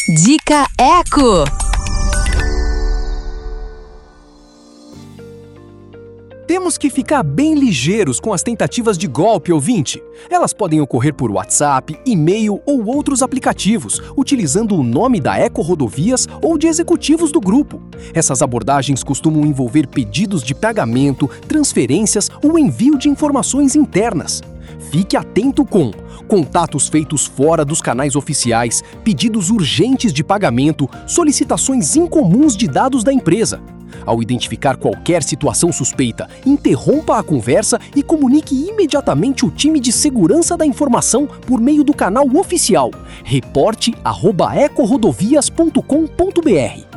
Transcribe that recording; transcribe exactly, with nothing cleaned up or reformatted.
Dica Eco. Temos que ficar bem ligeiros com as tentativas de golpe, ouvinte. Elas podem ocorrer por WhatsApp, e-mail ou outros aplicativos, utilizando o nome da Eco Rodovias ou de executivos do grupo. Essas abordagens costumam envolver pedidos de pagamento, transferências ou envio de informações internas. Fique atento com contatos feitos fora dos canais oficiais, pedidos urgentes de pagamento, solicitações incomuns de dados da empresa. Ao identificar qualquer situação suspeita, interrompa a conversa e comunique imediatamente o time de segurança da informação por meio do canal oficial reporte arroba ecorodovias ponto com ponto br.